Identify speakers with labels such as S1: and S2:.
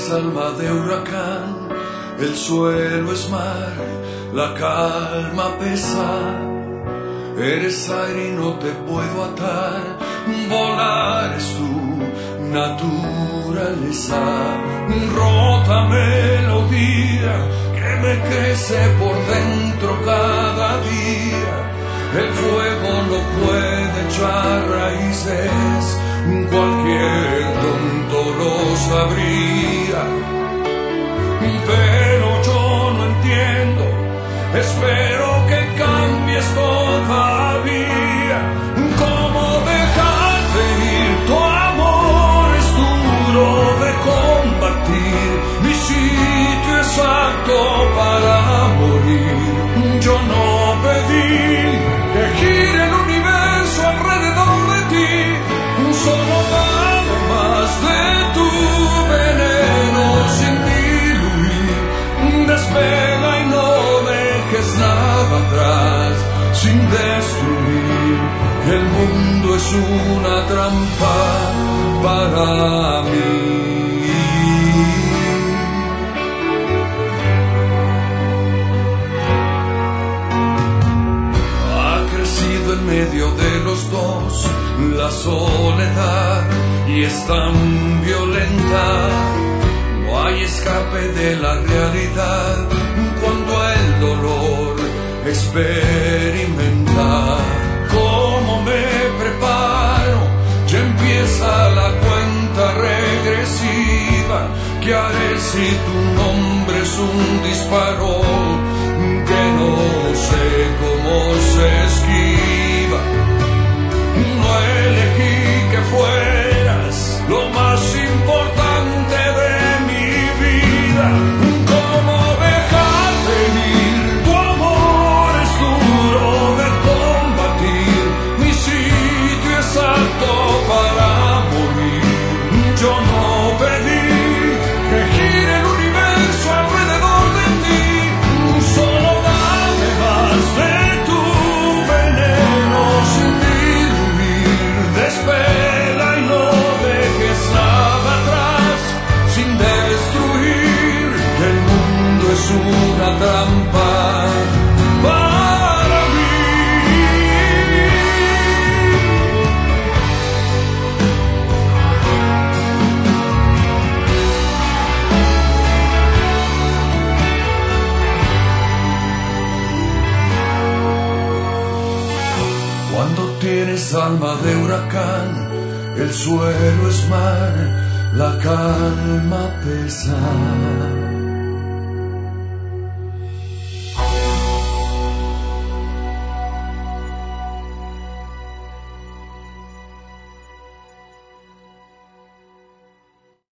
S1: tienes alma de huracán, el suelo es mar, la calma pesa. Eres aire y no te puedo atar, volar es tu naturaleza. Rota melodía que me crece por dentro cada día. El fuego no puede echar raíces, cualquier tonto lo sabría. Pero yo no entiendo, espero que cambies todavía. ¿Cómo dejarte ir? Tu amor es duro de combatir, mi sitio exacto para morir. Yo no pedí que gire el universo alrededor de ti, solo dame más de tu veneno sin diluir. Despega y no dejes nada atrás sin destruir. El mundo es una trampa para mí. En medio de los dos, la soledad, y es tan violenta. No hay escape de la realidad cuando el dolor experimenta. ¿Cómo me preparo? Ya empieza la cuenta regresiva. ¿Qué haré si tu nombre es un disparo que no sé cómo se esquiva? No elegí que fueras lo más importante de mi vida. ¿Cómo dejarte ir? Tu amor es duro de combatir, mi sitio exacto para morir. Yo no pedí que gire el universo alrededor de ti, solo dame más de tu veneno sin diluir. Despega y no dejes nada atrás sin destruir. El mundo es una trampa para mí. Cuando tienes alma de huracán, el suelo es mar, la calma pesa.